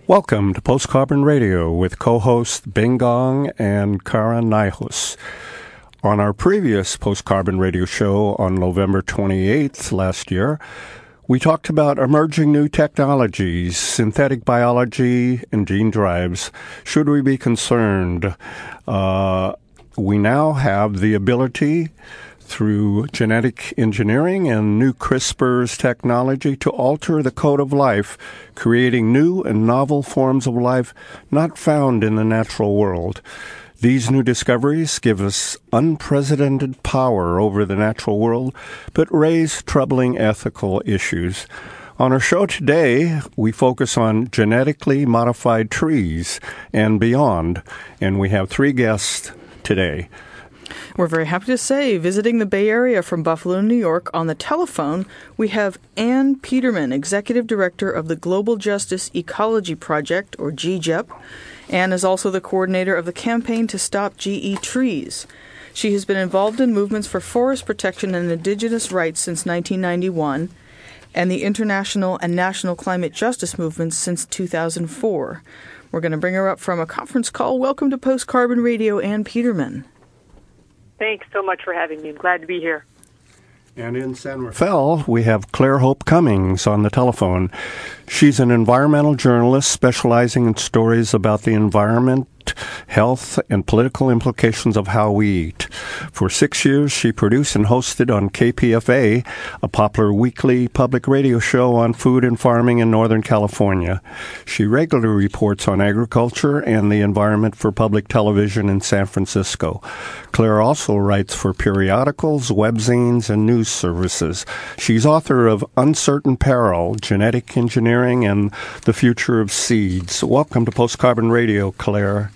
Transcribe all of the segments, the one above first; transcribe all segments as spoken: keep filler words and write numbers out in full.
Welcome to Post Carbon Radio with co-hosts Bing Gong and Kara Nyhus. On our previous Post Carbon Radio show on November twenty-eighth last year, we talked about emerging new technologies, synthetic biology, and gene drives. Should we be concerned? Uh, we now have the ability through genetic engineering and new CRISPR's technology to alter the code of life, creating new and novel forms of life not found in the natural world. These new discoveries give us unprecedented power over the natural world, but raise troubling ethical issues. On our show today, we focus on genetically modified trees and beyond, and we have three guests today. We're very happy to say, visiting the Bay Area from Buffalo, New York, on the telephone, we have Ann Peterman, Executive Director of the Global Justice Ecology Project, or G J E P. Ann is also the coordinator of the campaign to stop G E trees. She has been involved in movements for forest protection and indigenous rights since nineteen ninety-one, and the international and national climate justice movements since two thousand four. We're going to bring her up from a conference call. Welcome to Post Carbon Radio, Ann Peterman. Thanks so much for having me. I'm glad to be here. And in San Rafael, we have Claire Hope Cummings on the telephone. She's an environmental journalist specializing in stories about the environment, health, and political implications of how we eat. For six years, she produced and hosted on K P F A, a popular weekly public radio show on food and farming in Northern California. She regularly reports on agriculture and the environment for public television in San Francisco. Claire also writes for periodicals, webzines, and news services. She's author of Uncertain Peril, Genetic Engineering and the Future of Seeds. Welcome to Post Carbon Radio, Claire.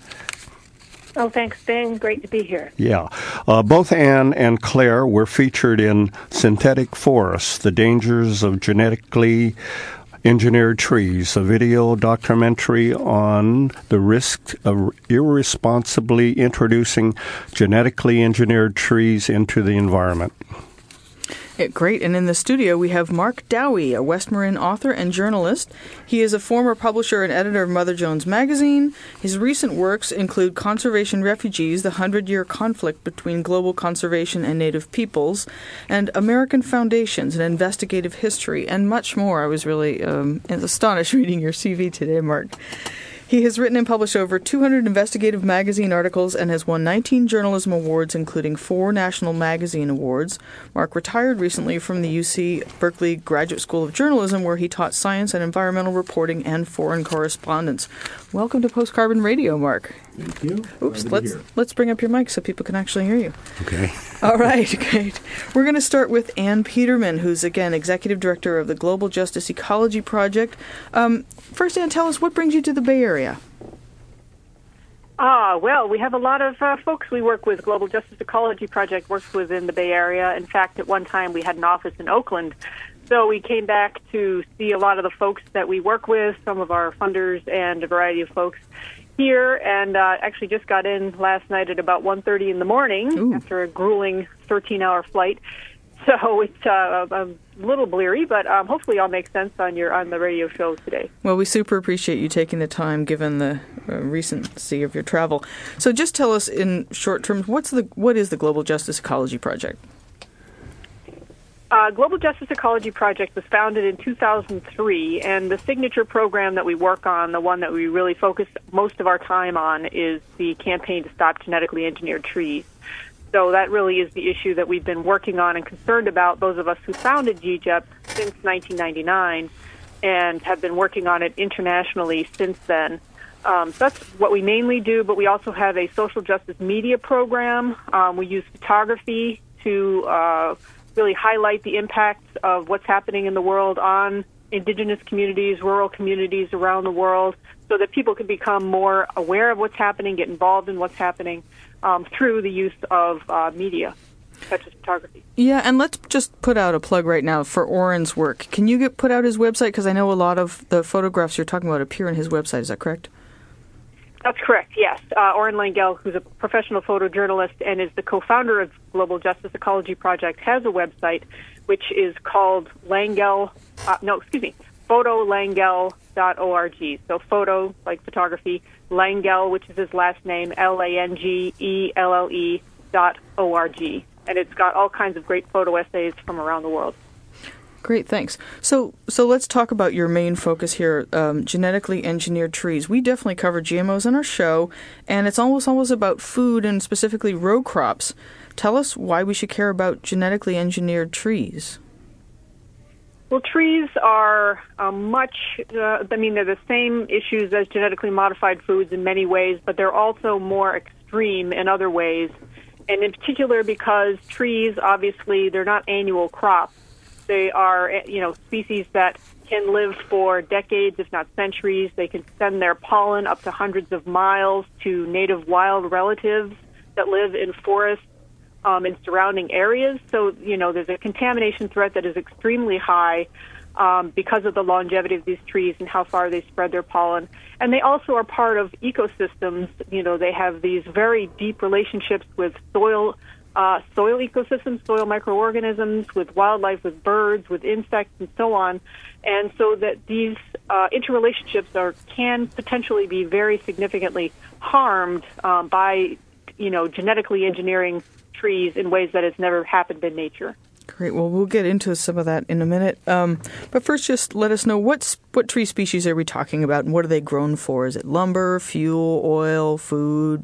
Oh, thanks, Ben. Great to be here. Yeah. Uh, both Ann and Claire were featured in Synthetic Forests, The Dangers of Genetically Engineered Trees, a video documentary on the risk of irresponsibly introducing genetically engineered trees into the environment. Yeah, great. And in the studio, we have Mark Dowie, a West Marin author and journalist. He is a former publisher and editor of Mother Jones Magazine. His recent works include Conservation Refugees, the Hundred-Year Conflict Between Global Conservation and Native Peoples, and American Foundations, an Investigative History, and much more. I was really um, astonished reading your C V today, Mark. He has written and published over two hundred investigative magazine articles and has won nineteen journalism awards, including four National Magazine Awards. Mark retired recently from the U C Berkeley Graduate School of Journalism, where he taught science and environmental reporting and foreign correspondence. Welcome to Post Carbon Radio, Mark. Thank you. Oops, let's let's bring up your mic so people can actually hear you. Okay. All right, great. We're going to start with Ann Peterman, who's, again, Executive Director of the Global Justice Ecology Project. Um, first, Ann, tell us, what brings you to the Bay Area? Ah, well, we have a lot of uh, folks we work with. Global Justice Ecology Project works within the Bay Area. In fact, at one time we had an office in Oakland. So we came back to see a lot of the folks that we work with, some of our funders and a variety of folks here, and uh, actually just got in last night at about one thirty in the morning Ooh. After a grueling thirteen-hour flight. So it's uh, a little bleary, but um, hopefully all makes sense on your on the radio show today. Well, we super appreciate you taking the time, given the uh, recency of your travel. So just tell us in short terms, what's the what is the Global Justice Ecology Project? Uh, Global Justice Ecology Project was founded in two thousand three, and the signature program that we work on, the one that we really focus most of our time on, is the campaign to stop genetically engineered trees. So that really is the issue that we've been working on and concerned about, those of us who founded G J E P since nineteen ninety-nine and have been working on it internationally since then. Um, so that's what we mainly do, but we also have a social justice media program. Um, we use photography to uh, really highlight the impacts of what's happening in the world on indigenous communities, rural communities around the world, so that people can become more aware of what's happening, get involved in what's happening um, through the use of uh, media, such as photography. Yeah, and let's just put out a plug right now for Oren's work. Can you get put out his website? Because I know a lot of the photographs you're talking about appear on his website. Is that correct? That's correct, yes. Uh, Oren Langell, who's a professional photojournalist and is the co-founder of Global Justice Ecology Project, has a website which is called Langell, uh, no, excuse me, photolangell dot org. So photo, like photography, Langell, which is his last name, L A N G E L L E dot O R G. And it's got all kinds of great photo essays from around the world. Great, thanks. So so let's talk about your main focus here, um, genetically engineered trees. We definitely cover G M Os in our show, and it's almost always about food and specifically row crops. Tell us why we should care about genetically engineered trees. Well, trees are uh, much, uh, I mean, they're the same issues as genetically modified foods in many ways, but they're also more extreme in other ways. And in particular because trees, obviously, they're not annual crops. They are, you know, species that can live for decades, if not centuries. They can send their pollen up to hundreds of miles to native wild relatives that live in forests um, in surrounding areas. So, you know, there's a contamination threat that is extremely high um, because of the longevity of these trees and how far they spread their pollen. And they also are part of ecosystems. You know, they have these very deep relationships with soil Uh, soil ecosystems, soil microorganisms, with wildlife, with birds, with insects, and so on. And so that these uh, interrelationships are can potentially be very significantly harmed um, by, you know, genetically engineering trees in ways that has never happened in nature. Great. Well, we'll get into some of that in a minute. Um, but first, just let us know what what tree species are we talking about, and what are they grown for? Is it lumber, fuel, oil, food?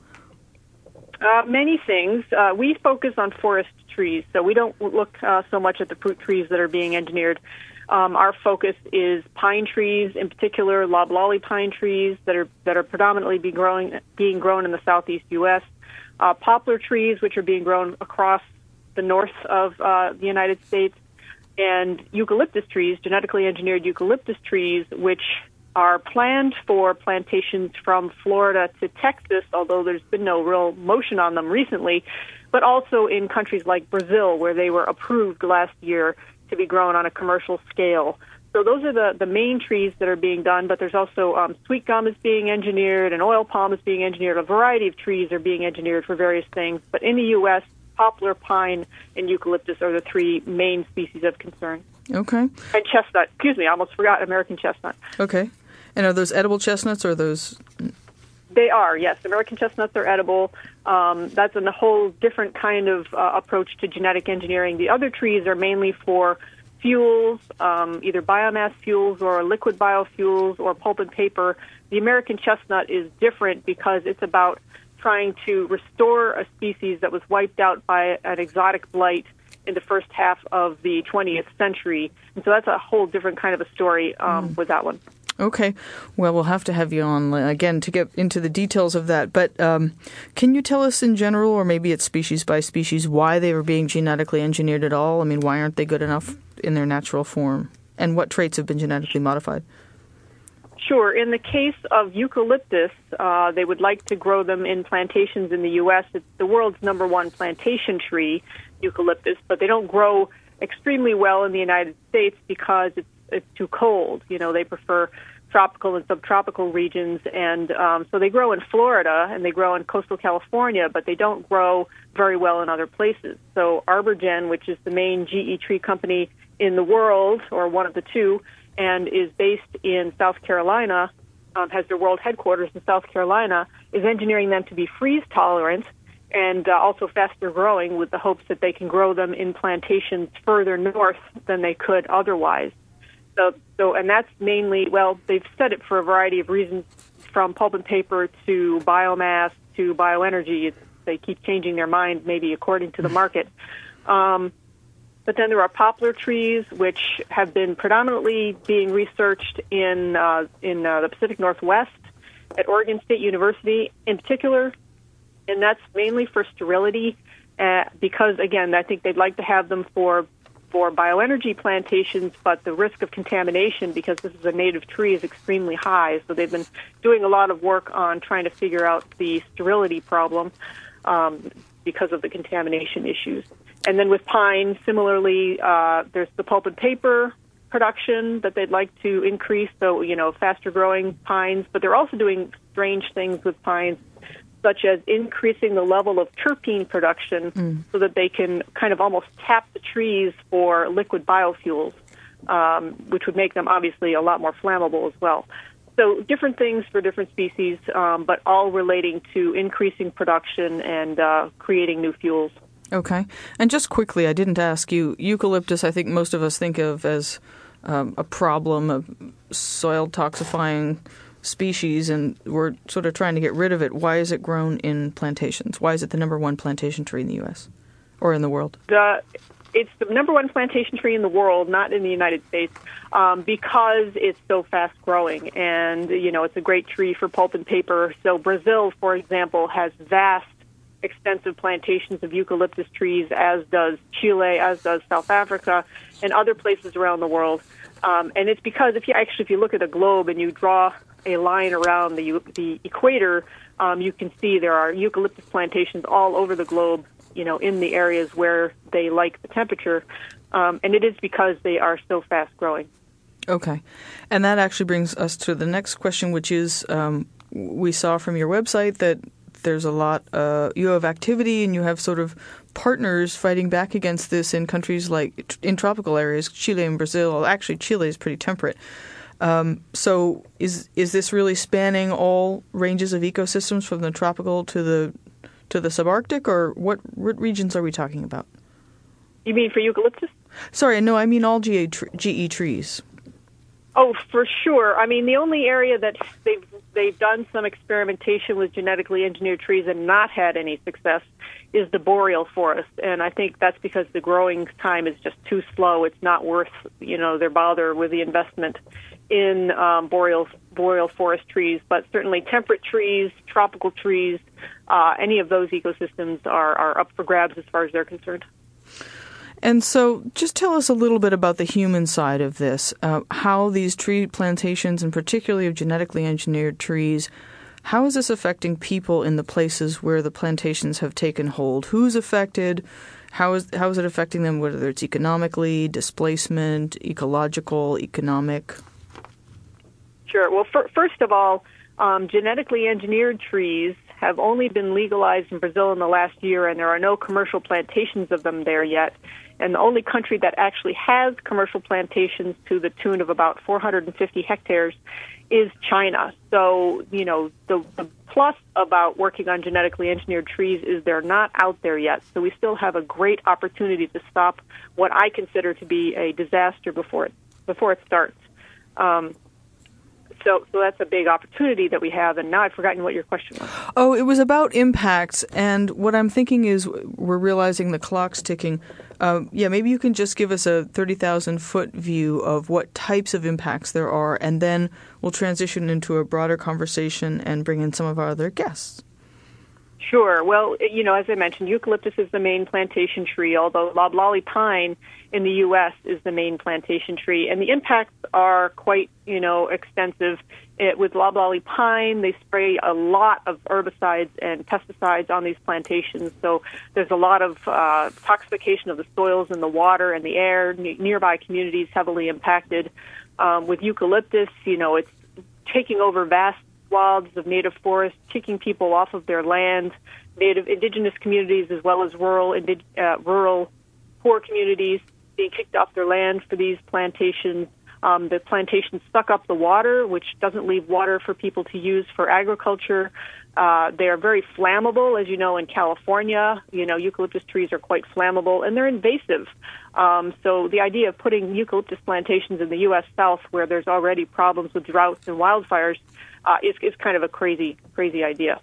Uh, many things. Uh, we focus on forest trees, so we don't look uh, so much at the fruit trees that are being engineered. Um, our focus is pine trees, in particular loblolly pine trees that are that are predominantly be growing, being grown in the southeast U S Uh, poplar trees, which are being grown across the north of uh, the United States, and eucalyptus trees, genetically engineered eucalyptus trees, which are planned for plantations from Florida to Texas, although there's been no real motion on them recently, but also in countries like Brazil, where they were approved last year to be grown on a commercial scale. So those are the, the main trees that are being done, but there's also um, sweet gum is being engineered, and oil palm is being engineered. A variety of trees are being engineered for various things, but in the U S, poplar, pine, and eucalyptus are the three main species of concern. Okay. And chestnut. Excuse me, I almost forgot American chestnut. Okay. And are those edible chestnuts or are those... They are, yes. American chestnuts are edible. Um, that's a whole different kind of uh, approach to genetic engineering. The other trees are mainly for fuels, um, either biomass fuels or liquid biofuels or pulp and paper. The American chestnut is different because it's about trying to restore a species that was wiped out by an exotic blight in the first half of the twentieth century. And so that's a whole different kind of a story um, mm. with that one. Okay. Well, we'll have to have you on again to get into the details of that. But um, can you tell us in general, or maybe it's species by species, why they were being genetically engineered at all? I mean, why aren't they good enough in their natural form? And what traits have been genetically modified? Sure. In the case of eucalyptus, uh, they would like to grow them in plantations in the U S. It's the world's number one plantation tree, eucalyptus, but they don't grow extremely well in the United States because it's it's too cold. You know, they prefer tropical and subtropical regions, and um, so they grow in Florida and they grow in coastal California, but they don't grow very well in other places. So ArborGen, which is the main G E tree company in the world, or one of the two, and is based in South Carolina, um, has their world headquarters in South Carolina, is engineering them to be freeze tolerant and uh, also faster growing, with the hopes that they can grow them in plantations further north than they could otherwise. So, so, and that's mainly, well, they've said it for a variety of reasons, from pulp and paper to biomass to bioenergy. It's, they keep changing their mind, maybe according to the market. Um, but then there are poplar trees, which have been predominantly being researched in uh, in uh, the Pacific Northwest at Oregon State University in particular, and that's mainly for sterility, uh, because, again, I think they'd like to have them for for bioenergy plantations, but the risk of contamination, because this is a native tree, is extremely high. So they've been doing a lot of work on trying to figure out the sterility problem um, because of the contamination issues. And then with pine, similarly, uh, there's the pulp and paper production that they'd like to increase, so, you know, faster growing pines, but they're also doing strange things with pines, such as increasing the level of terpene production mm. so that they can kind of almost tap the trees for liquid biofuels. um, which would make them obviously a lot more flammable as well. So different things for different species, um, but all relating to increasing production and uh, creating new fuels. Okay. And just quickly, I didn't ask you, eucalyptus, I think most of us think of as um, a problem, a soil toxifying species, and we're sort of trying to get rid of it. Why is it grown in plantations? Why is it the number one plantation tree in the U S or in the world? The, it's the number one plantation tree in the world, not in the United States, um, because it's so fast growing. And, you know, it's a great tree for pulp and paper. So Brazil, for example, has vast, extensive plantations of eucalyptus trees, as does Chile, as does South Africa, and other places around the world. Um, and it's because if you actually, if you look at a globe and you draw a line around the the equator, um, you can see there are eucalyptus plantations all over the globe, you know, in the areas where they like the temperature. Um, and it is because they are so fast growing. Okay. And that actually brings us to the next question, which is um, we saw from your website that there's a lot, uh, you have activity and you have sort of partners fighting back against this in countries like, in tropical areas, Chile and Brazil. Actually, Chile is pretty temperate. Um, so is is this really spanning all ranges of ecosystems from the tropical to the to the subarctic, or what, what regions are we talking about? You mean for eucalyptus? Sorry, no, I mean all G E trees. Oh, for sure. I mean, the only area that they've they've done some experimentation with genetically engineered trees and not had any success is the boreal forest, and I think that's because the growing time is just too slow. It's not worth, you know, their bother with the investment in um, boreal boreal forest trees. But certainly temperate trees, tropical trees, uh, any of those ecosystems are, are up for grabs as far as they're concerned. And so just tell us a little bit about the human side of this, uh, how these tree plantations, and particularly of genetically engineered trees, how is this affecting people in the places where the plantations have taken hold? Who's affected? How is how is it affecting them, whether it's economically, displacement, ecological, economic? Sure. Well, for, first of all, um, genetically engineered trees have only been legalized in Brazil in the last year, and there are no commercial plantations of them there yet. And the only country that actually has commercial plantations to the tune of about four hundred fifty hectares is China. So, you know, the, the plus about working on genetically engineered trees is they're not out there yet. So we still have a great opportunity to stop what I consider to be a disaster before it, before it starts. Um, So, so that's a big opportunity that we have, and now I've forgotten what your question was. Oh, it was about impacts, and what I'm thinking is we're realizing the clock's ticking. Uh, yeah, maybe you can just give us a thirty thousand foot view of what types of impacts there are, and then we'll transition into a broader conversation and bring in some of our other guests. Sure. Well, you know, as I mentioned, eucalyptus is the main plantation tree, although loblolly pine in the U S is the main plantation tree. And the impacts are quite, you know, extensive. It, with loblolly pine, they spray a lot of herbicides and pesticides on these plantations. So there's a lot of uh, toxification of the soils and the water and the air. Ne- nearby communities heavily impacted. Um, with eucalyptus, you know, it's taking over vast swaths of native forests, kicking people off of their land, native indigenous communities as well as rural, indig- uh, rural poor communities being kicked off their land for these plantations. Um, the plantations suck up the water, which doesn't leave water for people to use for agriculture. Uh, they are very flammable, as you know, in California. You know, eucalyptus trees are quite flammable, and they're invasive. Um, so the idea of putting eucalyptus plantations in the U S South, where there's already problems with droughts and wildfires, uh, is, is kind of a crazy, crazy idea.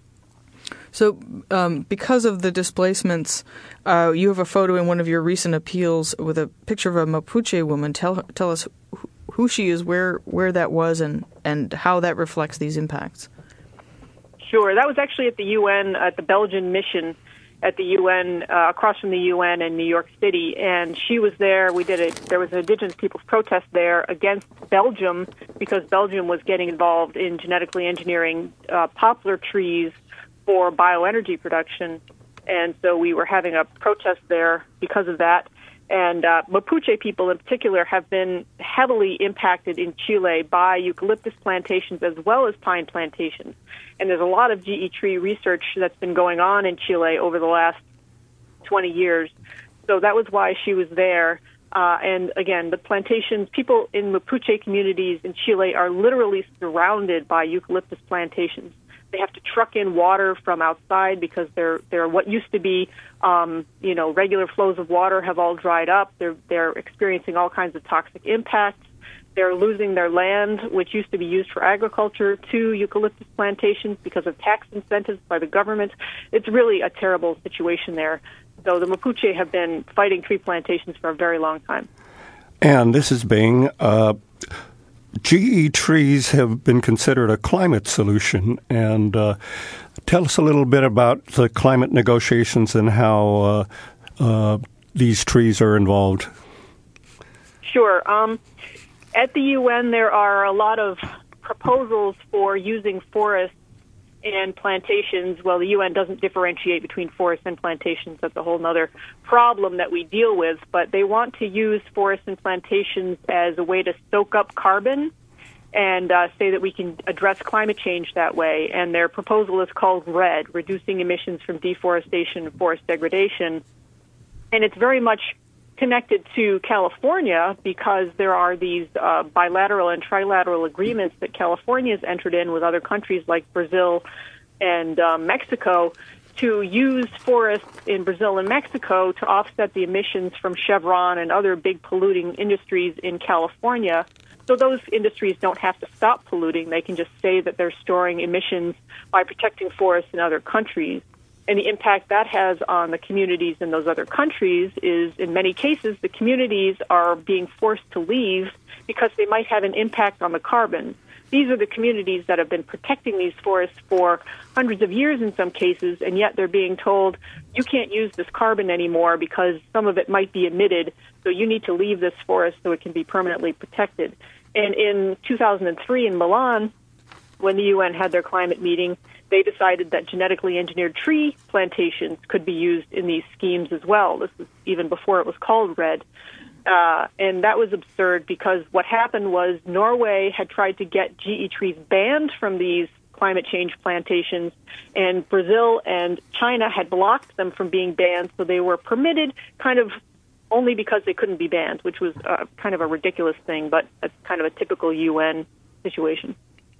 So um, because of the displacements, uh, you have a photo in one of your recent appeals with a picture of a Mapuche woman. Tell tell us who she is, where where that was, and, and how that reflects these impacts. Sure. That was actually at the U N, at the Belgian mission at the U N, uh, across from the U N in New York City. And she was there. We did it. There was an indigenous people's protest there against Belgium because Belgium was getting involved in genetically engineering uh, poplar trees for bioenergy production. And so we were having a protest there because of that. And uh, Mapuche people in particular have been heavily impacted in Chile by eucalyptus plantations as well as pine plantations. And there's a lot of G E tree research that's been going on in Chile over the last twenty years. So that was why she was there. Uh, and again, the plantations, people in Mapuche communities in Chile are literally surrounded by eucalyptus plantations. They have to truck in water from outside because they're they're what used to be, um, you know, regular flows of water have all dried up. They're they're experiencing all kinds of toxic impacts. They're losing their land, which used to be used for agriculture, to eucalyptus plantations because of tax incentives by the government. It's really a terrible situation there. So the Mapuche have been fighting tree plantations for a very long time. And this is being, uh, G E trees have been considered a climate solution. And uh, tell us a little bit about the climate negotiations and how uh, uh, these trees are involved. Sure. Um, at the U N, there are a lot of proposals for using forests and plantations. Well, the U N doesn't differentiate between forests and plantations. That's a whole other problem that we deal with. But they want to use forests and plantations as a way to soak up carbon and uh, say that we can address climate change that way. And their proposal is called REDD, Reducing Emissions from Deforestation and Forest Degradation. And it's very much connected to California because there are these uh, bilateral and trilateral agreements that California has entered in with other countries like Brazil and uh, Mexico to use forests in Brazil and Mexico to offset the emissions from Chevron and other big polluting industries in California. So those industries don't have to stop polluting. They can just say that they're storing emissions by protecting forests in other countries. And the impact that has on the communities in those other countries is, in many cases, the communities are being forced to leave because they might have an impact on the carbon. These are the communities that have been protecting these forests for hundreds of years in some cases, and yet they're being told, you can't use this carbon anymore because some of it might be emitted, so you need to leave this forest so it can be permanently protected. And in two thousand three in Milan, when the U N had their climate meeting, they decided that genetically engineered tree plantations could be used in these schemes as well. This was even before it was called REDD. Uh, and that was absurd because what happened was Norway had tried to get G E trees banned from these climate change plantations, and Brazil and China had blocked them from being banned, so they were permitted kind of only because they couldn't be banned, which was uh, kind of a ridiculous thing, but it's kind of a typical U N situation.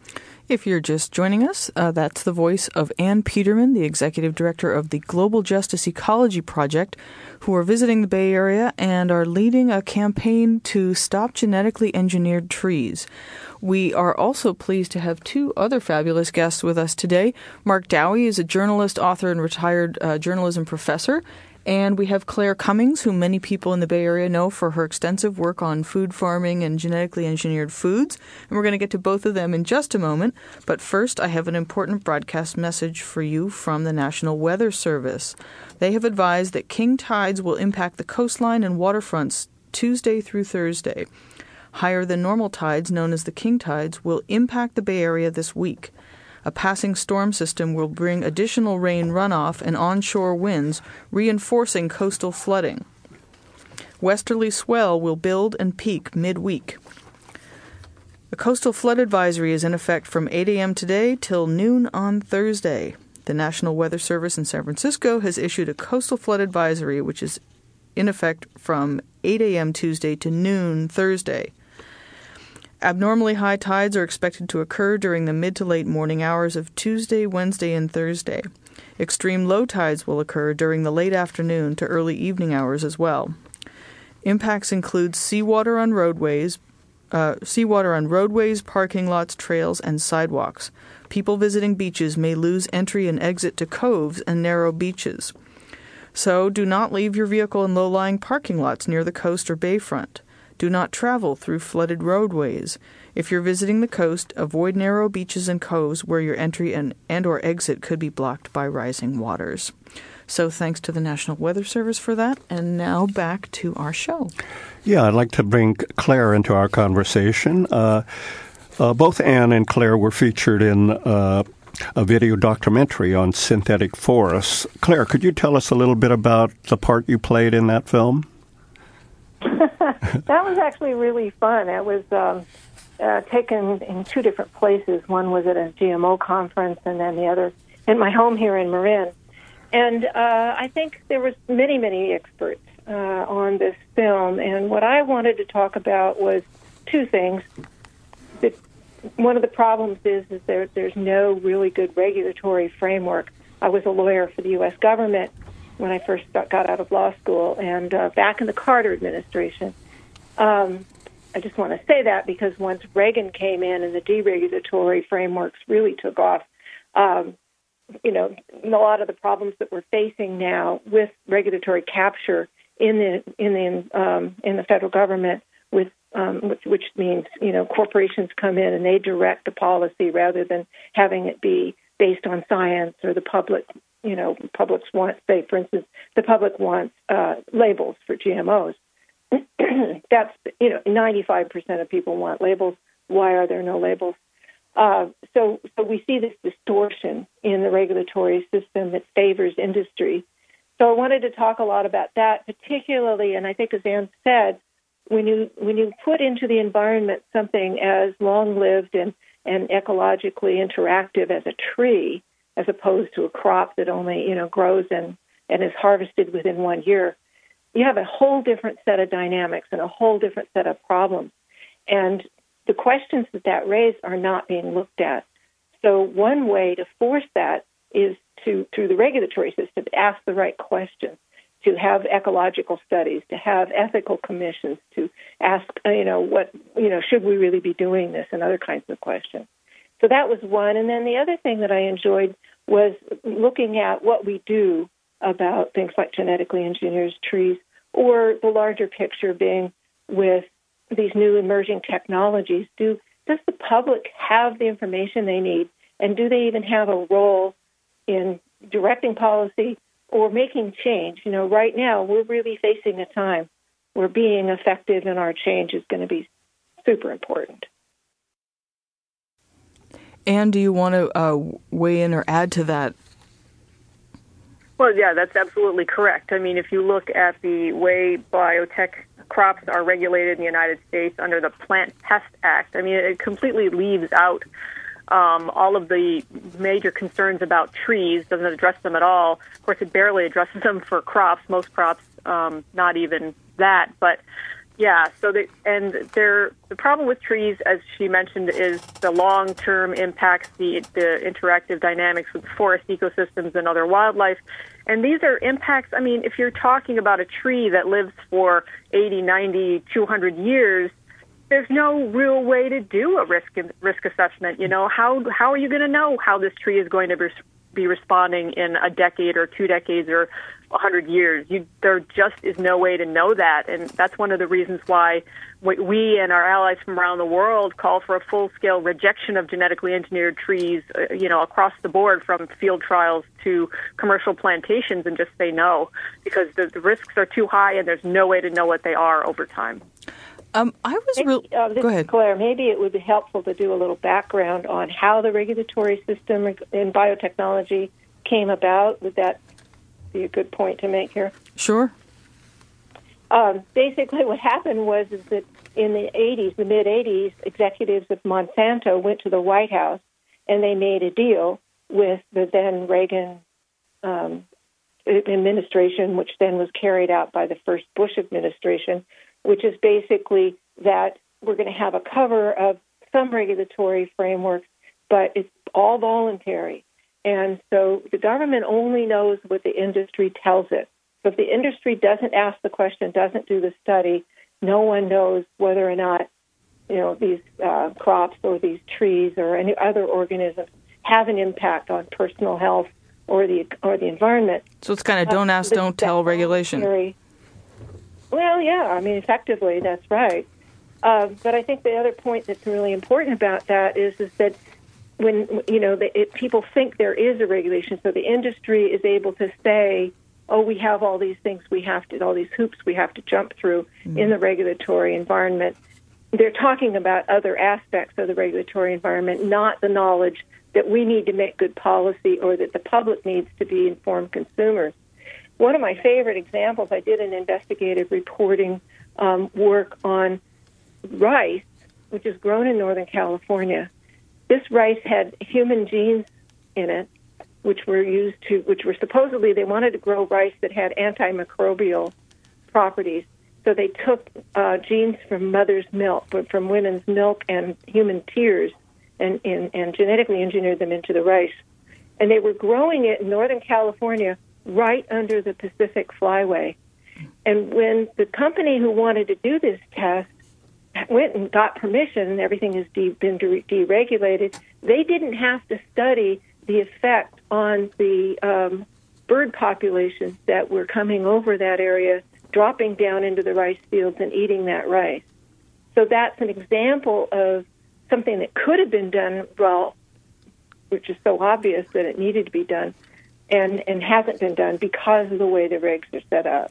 If you're just joining us, uh, that's the voice of Ann Peterman, the executive director of the Global Justice Ecology Project, who are visiting the Bay Area and are leading a campaign to stop genetically engineered trees. We are also pleased to have two other fabulous guests with us today. Mark Dowie is a journalist, author, and retired uh, journalism professor. And we have Claire Cummings, who many people in the Bay Area know for her extensive work on food farming and genetically engineered foods. And we're going to get to both of them in just a moment. But first, I have an important broadcast message for you from the National Weather Service. They have advised that king tides will impact the coastline and waterfronts Tuesday through Thursday. Higher than normal tides, known as the king tides, will impact the Bay Area this week. A passing storm system will bring additional rain runoff and onshore winds, reinforcing coastal flooding. Westerly swell will build and peak midweek. A coastal flood advisory is in effect from eight a.m. today till noon on Thursday. The National Weather Service in San Francisco has issued a coastal flood advisory, which is in effect from eight a.m. Tuesday to noon Thursday. Abnormally high tides are expected to occur during the mid to late morning hours of Tuesday, Wednesday, and Thursday. Extreme low tides will occur during the late afternoon to early evening hours as well. Impacts include seawater on roadways, uh, seawater on roadways, parking lots, trails, and sidewalks. People visiting beaches may lose entry and exit to coves and narrow beaches. So do not leave your vehicle in low-lying parking lots near the coast or bayfront. Do not travel through flooded roadways. If you're visiting the coast, avoid narrow beaches and coves where your entry and, and or exit could be blocked by rising waters. So thanks to the National Weather Service for that. And now back to our show. Yeah, I'd like to bring Claire into our conversation. Uh, uh, both Ann and Claire were featured in uh, a video documentary on synthetic forests. Claire, could you tell us a little bit about the part you played in that film? That was actually really fun. It was um, uh, taken in two different places. One was at a G M O conference, and then the other in my home here in Marin. And uh, I think there was many, many experts uh, on this film, and what I wanted to talk about was two things. The, one of the problems is, is there, there's no really good regulatory framework. I was a lawyer for the U S government when I first got out of law school, and uh, back in the Carter administration. Um, I just want to say that because once Reagan came in and the deregulatory frameworks really took off, um, you know, a lot of the problems that we're facing now with regulatory capture in the in the um, in the federal government, with um, which, which means you know corporations come in and they direct the policy rather than having it be based on science or the public. You know, publics want, say, for instance, the public wants uh, labels for G M Os. That's, you know, ninety-five percent of people want labels. Why are there no labels? Uh, so, so we see this distortion in the regulatory system that favors industry. So I wanted to talk a lot about that, particularly, and I think as Ann said, when you when you put into the environment something as long-lived and, and ecologically interactive as a tree, as opposed to a crop that only, you know, grows and, and is harvested within one year, you have a whole different set of dynamics and a whole different set of problems. And the questions that that raises are not being looked at. So one way to force that is to, through the regulatory system, to ask the right questions, to have ecological studies, to have ethical commissions, to ask, you know, what, you know, should we really be doing this, and other kinds of questions. So that was one. And then the other thing that I enjoyed was looking at what we do about things like genetically engineered trees, or the larger picture being with these new emerging technologies. Do does the public have the information they need, and do they even have a role in directing policy or making change? You know, right now we're really facing a time where being effective in our change is going to be super important. Anne, do you want to uh, weigh in or add to that? Well, yeah, that's absolutely correct. I mean, if you look at the way biotech crops are regulated in the United States under the Plant Pest Act, I mean, it completely leaves out um, all of the major concerns about trees, doesn't address them at all. Of course, it barely addresses them for crops, most crops, um, not even that. But yeah, so the, and there, the problem with trees, as she mentioned, is the long-term impacts, the, the interactive dynamics with forest ecosystems and other wildlife. And these are impacts, I mean, if you're talking about a tree that lives for eighty, ninety, two hundred years, there's no real way to do a risk risk assessment. You know, how how are you going to know how this tree is going to be, be responding in a decade or two decades or a hundred years? You, there just is no way to know that, and that's one of the reasons why we and our allies from around the world call for a full-scale rejection of genetically engineered trees, uh, you know, across the board, from field trials to commercial plantations, and just say no, because the, the risks are too high and there's no way to know what they are over time. Um, I was real. Uh, this Go ahead, is Claire. Maybe it would be helpful to do a little background on how the regulatory system in biotechnology came about. Would that be a good point to make here? Sure. Um, basically, what happened was is that in the eighties, the mid eighties, executives of Monsanto went to the White House and they made a deal with the then Reagan um, administration, which then was carried out by the first Bush administration, which is basically that we're going to have a cover of some regulatory frameworks, but it's all voluntary. And so the government only knows what the industry tells it. So if the industry doesn't ask the question, doesn't do the study, no one knows whether or not, you know, these uh, crops or these trees or any other organisms have an impact on personal health or the or the environment. So it's kind of don't ask, uh, don't tell regulation. Voluntary. Well, yeah, I mean, effectively, that's right. Uh, but I think the other point that's really important about that is is that when, you know, the, it, people think there is a regulation, so the industry is able to say, oh, we have all these things we have to, all these hoops we have to jump through mm-hmm. in the regulatory environment. They're talking about other aspects of the regulatory environment, not the knowledge that we need to make good policy or that the public needs to be informed consumers. One of my favorite examples, I did an investigative reporting um, work on rice, which is grown in Northern California. This rice had human genes in it, which were used to, which were supposedly, they wanted to grow rice that had antimicrobial properties. So they took uh, genes from mother's milk, from women's milk and human tears, and, and, and genetically engineered them into the rice. And they were growing it in Northern California right under the Pacific Flyway. And when the company who wanted to do this test went and got permission and everything has de- been de- deregulated, they didn't have to study the effect on the um, bird populations that were coming over that area, dropping down into the rice fields and eating that rice. So that's an example of something that could have been done well, which is so obvious that it needed to be done, and, and hasn't been done because of the way the regs are set up.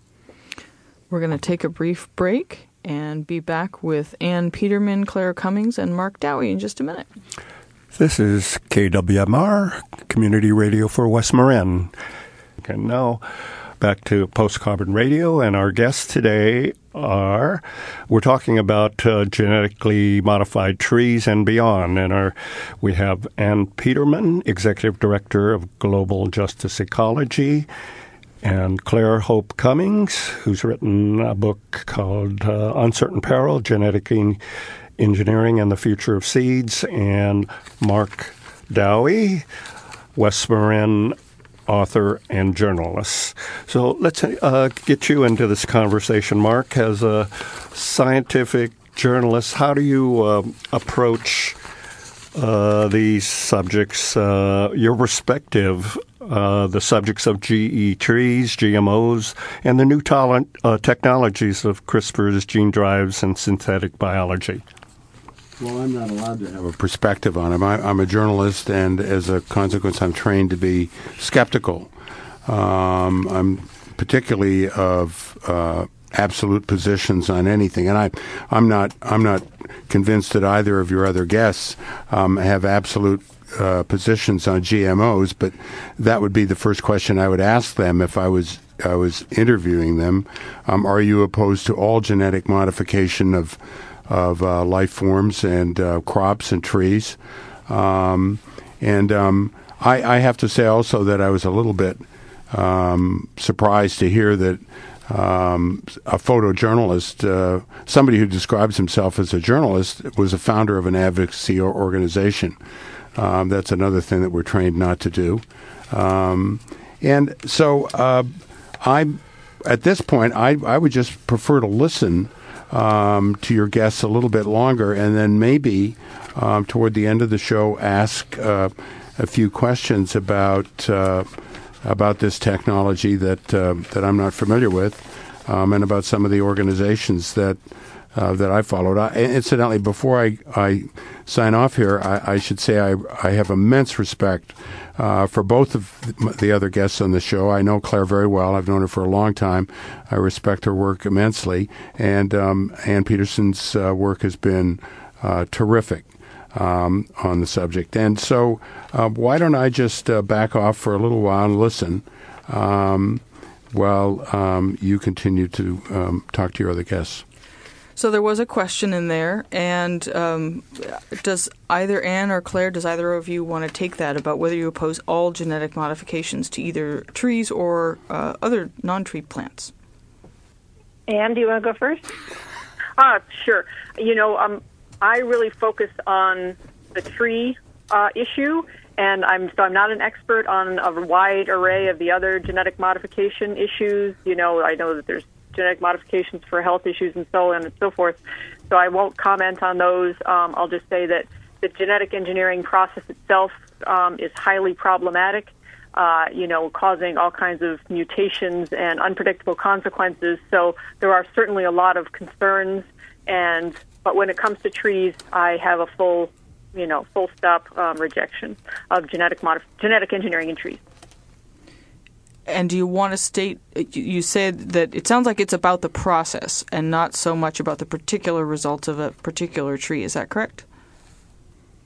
We're going to take a brief break and be back with Ann Peterman, Claire Cummings, and Mark Dowie in just a minute. This is K W M R, Community Radio for West Marin. And now back to Post Carbon Radio, and our guests today are, we're talking about uh, genetically modified trees and beyond. And our, we have Ann Peterman, Executive Director of Global Justice Ecology, and Claire Hope Cummings, who's written a book called uh, Uncertain Peril, Genetic Engineering and the Future of Seeds, and Mark Dowie, West Marin author and journalist. So let's uh, get you into this conversation, Mark. As a scientific journalist, how do you uh, approach uh, these subjects, uh, your perspective, uh, the subjects of G E trees, G M Os, and the new talent, uh, technologies of CRISPR's gene drives and synthetic biology? Well, I'm not allowed to have a perspective on them. I, I'm a journalist, and as a consequence, I'm trained to be skeptical. Um, I'm particularly of uh, absolute positions on anything, and I, I'm not. I'm not convinced that either of your other guests um, have absolute uh, positions on G M Os. But that would be the first question I would ask them if I was I was interviewing them. Um, are you opposed to all genetic modification of of uh, life forms and uh, crops and trees? Um, and um, I, I have to say also that I was a little bit um, surprised to hear that um, a photojournalist, uh, somebody who describes himself as a journalist, was a founder of an advocacy organization. Um, that's another thing that we're trained not to do. Um, and so uh, I, at this point, I, I would just prefer to listen Um, to your guests a little bit longer, and then maybe um, toward the end of the show ask uh, a few questions about uh, about this technology that uh, that I'm not familiar with, um, and about some of the organizations that uh, that I followed. I, incidentally, before I, I sign off here, I, I should say I, I have immense respect Uh, for both of the other guests on the show. I know Claire very well. I've known her for a long time. I respect her work immensely. And um, Ann Peterson's uh, work has been uh, terrific um, on the subject. And so uh, why don't I just uh, back off for a little while and listen um, while um, you continue to um, talk to your other guests. So there was a question in there, and um, does either Ann or Claire, does either of you want to take that about whether you oppose all genetic modifications to either trees or uh, other non-tree plants? Ann, do you want to go first? Uh, sure. You know, um, I really focus on the tree uh, issue, and I'm so I'm not an expert on a wide array of the other genetic modification issues. You know, I know that there's genetic modifications for health issues and so on and so forth. So I won't comment on those. Um, I'll just say that the genetic engineering process itself um, is highly problematic, uh, you know, causing all kinds of mutations and unpredictable consequences. So there are certainly a lot of concerns. And but when it comes to trees, I have a full, you know, full stop um, rejection of genetic modif- genetic engineering in trees. And do you want to state, you said that it sounds like it's about the process and not so much about the particular results of a particular tree. Is that correct?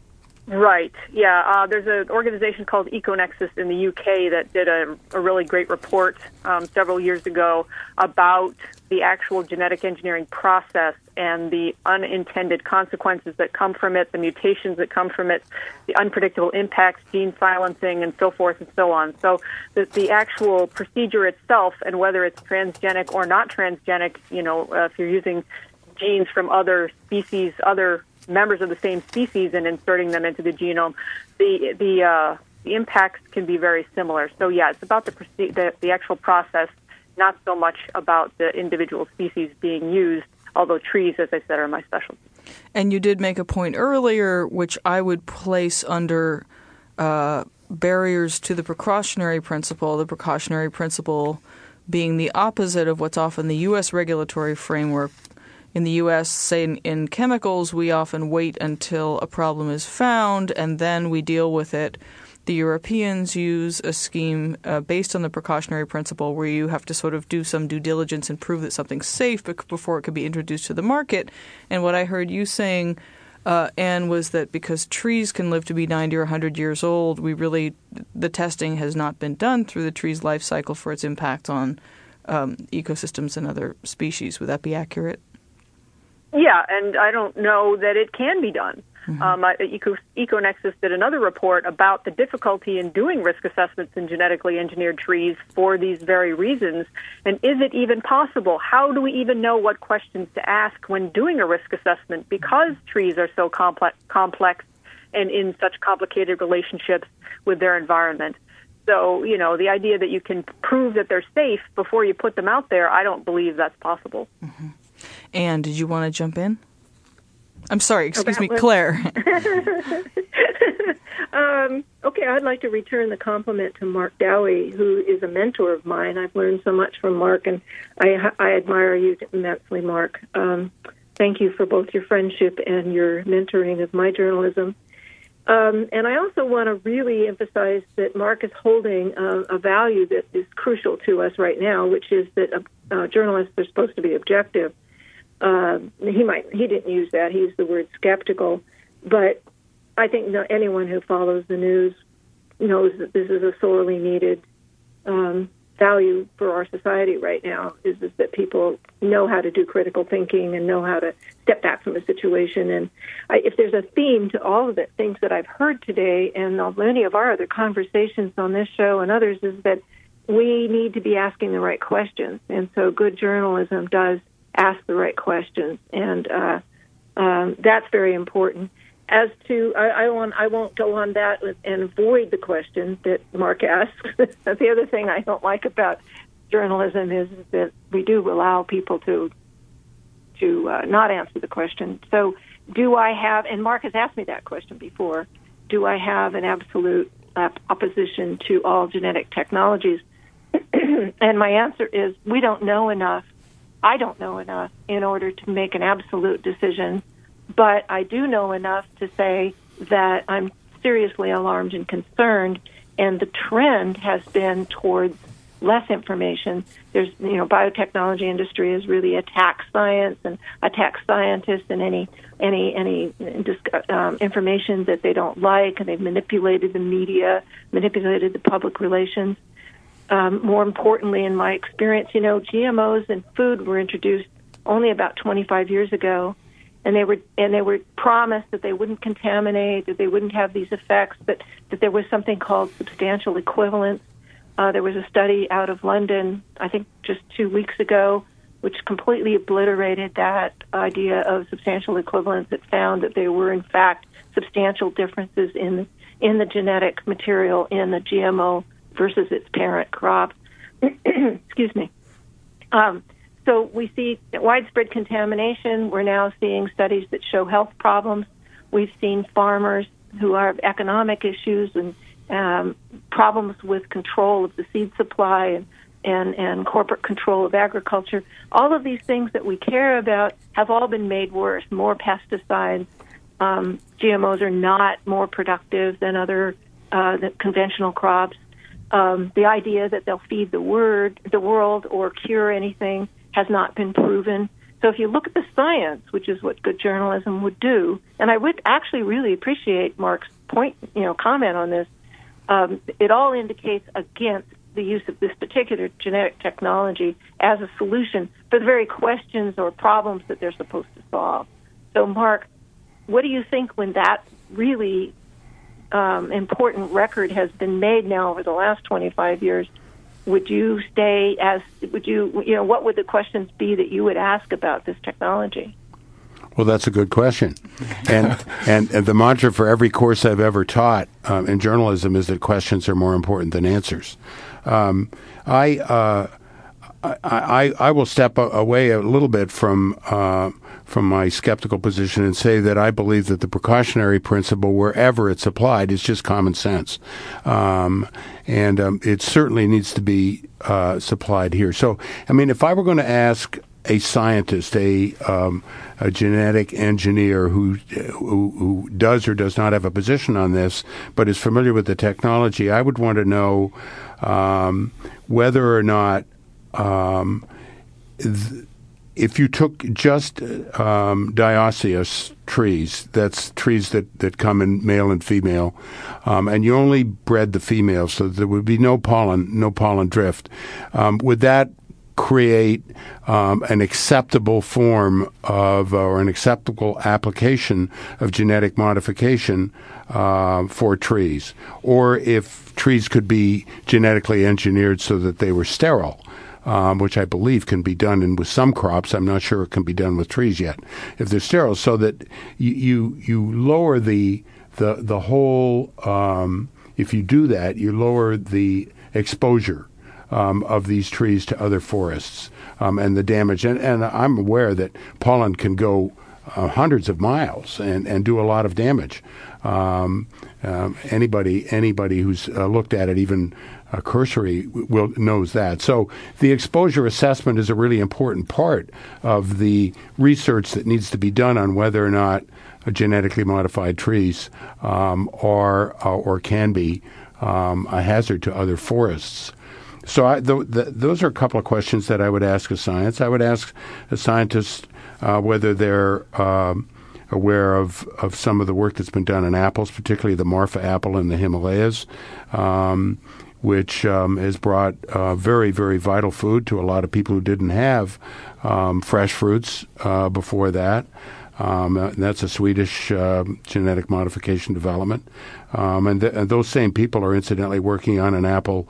Right. Yeah. Uh, there's an organization called EcoNexus in the U K that did a, a really great report um, several years ago about the actual genetic engineering process and the unintended consequences that come from it, the mutations that come from it, the unpredictable impacts, gene silencing, and so forth and so on. So the, the actual procedure itself and whether it's transgenic or not transgenic, you know, uh, if you're using genes from other species, other members of the same species and inserting them into the genome, the the, uh, the impacts can be very similar. So yeah, it's about the, the the actual process, not so much about the individual species being used, although trees, as I said, are my specialty. And you did make a point earlier, which I would place under uh, barriers to the precautionary principle, the precautionary principle being the opposite of what's often the U S regulatory framework. In the U S, say in, in chemicals, we often wait until a problem is found and then we deal with it. The Europeans use a scheme uh, based on the precautionary principle where you have to sort of do some due diligence and prove that something's safe before it can be introduced to the market. And what I heard you saying, uh, Anne, was that because trees can live to be ninety or one hundred years old, we really the testing has not been done through the tree's life cycle for its impact on um, ecosystems and other species. Would that be accurate? Yeah, and I don't know that it can be done. Mm-hmm. Um, Eco, EcoNexus did another report about the difficulty in doing risk assessments in genetically engineered trees for these very reasons. And is it even possible? How do we even know what questions to ask when doing a risk assessment because trees are so complex, complex and in such complicated relationships with their environment? So, you know, the idea that you can prove that they're safe before you put them out there, I don't believe that's possible. Mm-hmm. Anne, did you want to jump in? I'm sorry, excuse About me, Claire. um, okay, I'd like to return the compliment to Mark Dowie, who is a mentor of mine. I've learned so much from Mark, and I, I admire you immensely, Mark. Um, thank you for both your friendship and your mentoring of my journalism. Um, and I also want to really emphasize that Mark is holding a, a value that is crucial to us right now, which is that uh, uh, journalists are supposed to be objective. Uh, he might he didn't use that. He used the word skeptical. But I think no, anyone who follows the news knows that this is a sorely needed um, value for our society right now, is, is that people know how to do critical thinking and know how to step back from a situation. And I, if there's a theme to all of the things that I've heard today and many of our other conversations on this show and others, is that we need to be asking the right questions. And so good journalism does ask the right questions, and uh, um, that's very important. As to, I, I, won't, I won't go on that and avoid the question that Mark asked. The other thing I don't like about journalism is that we do allow people to to uh, not answer the question. So do I have, and Mark has asked me that question before, do I have an absolute uh, opposition to all genetic technologies? And my answer is we don't know enough. I don't know enough in order to make an absolute decision, but I do know enough to say that I'm seriously alarmed and concerned, and the trend has been towards less information. There's, you know, biotechnology industry has really attacked science and attacked scientists and any any any um, information that they don't like, and they've manipulated the media, manipulated the public relations. Um, more importantly, in my experience, you know, G M Os in food were introduced only about twenty-five years ago, and they were and they were promised that they wouldn't contaminate, that they wouldn't have these effects, but that there was something called substantial equivalence. Uh, there was a study out of London, I think just two weeks ago, which completely obliterated that idea of substantial equivalence. It found that there were, in fact, substantial differences in in the genetic material in the G M O versus its parent crop. Excuse me. Um, so we see widespread contamination. We're now seeing studies that show health problems. We've seen farmers who have economic issues and um, problems with control of the seed supply and, and, and corporate control of agriculture. All of these things that we care about have all been made worse. More pesticides. Um, G M Os are not more productive than other uh, the conventional crops. Um, the idea that they'll feed the word, the world or cure anything has not been proven. So if you look at the science, which is what good journalism would do, and I would actually really appreciate Mark's point, you know, comment on this, um, it all indicates against the use of this particular genetic technology as a solution for the very questions or problems that they're supposed to solve. So, Mark, what do you think when that really um, important record has been made now over the last twenty-five years? Would you stay as, would you, you know, what would the questions be that you would ask about this technology? Well, that's a good question. And, and and the mantra for every course I've ever taught um, in journalism is that questions are more important than answers. Um, I, uh, I, I I will step a- away a little bit from uh, from my skeptical position and say that I believe that the precautionary principle, wherever it's applied, is just common sense, um, and um, it certainly needs to be uh, supplied here. So, I mean, if I were going to ask a scientist, a um, a genetic engineer who, who who does or does not have a position on this, but is familiar with the technology, I would want to know um, whether or not um, th- if you took just um, dioecious trees, that's trees that, that come in male and female, um, and you only bred the females, so there would be no pollen, no pollen drift, um, would that create um, an acceptable form of, uh, or an acceptable application of genetic modification uh, for trees? Or if trees could be genetically engineered so that they were sterile, um, which I believe can be done in, with some crops. I'm not sure it can be done with trees yet, if they're sterile, so that you you, you lower the the the whole. Um, if you do that, you lower the exposure Um, of these trees to other forests um, and the damage. And, and I'm aware that pollen can go uh, hundreds of miles and, and do a lot of damage. Um, um, anybody anybody who's uh, looked at it, even uh, cursory, will knows that. So the exposure assessment is a really important part of the research that needs to be done on whether or not uh, genetically modified trees um, are uh, or can be um, a hazard to other forests. So I, th- th- those are a couple of questions that I would ask a science. I would ask a scientist uh, whether they're um, aware of, of some of the work that's been done on apples, particularly the Marfa apple in the Himalayas, um, which um, has brought uh, very, very vital food to a lot of people who didn't have um, fresh fruits uh, before that. Um, and that's a Swedish uh, genetic modification development. Um, and, th- and those same people are incidentally working on an apple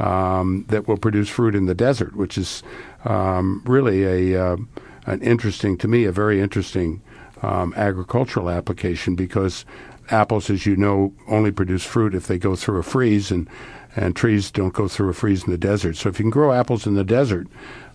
um, that will produce fruit in the desert, which is um, really a uh, an interesting, to me, a very interesting um, agricultural application, because apples, as you know, only produce fruit if they go through a freeze, and, and trees don't go through a freeze in the desert. So if you can grow apples in the desert,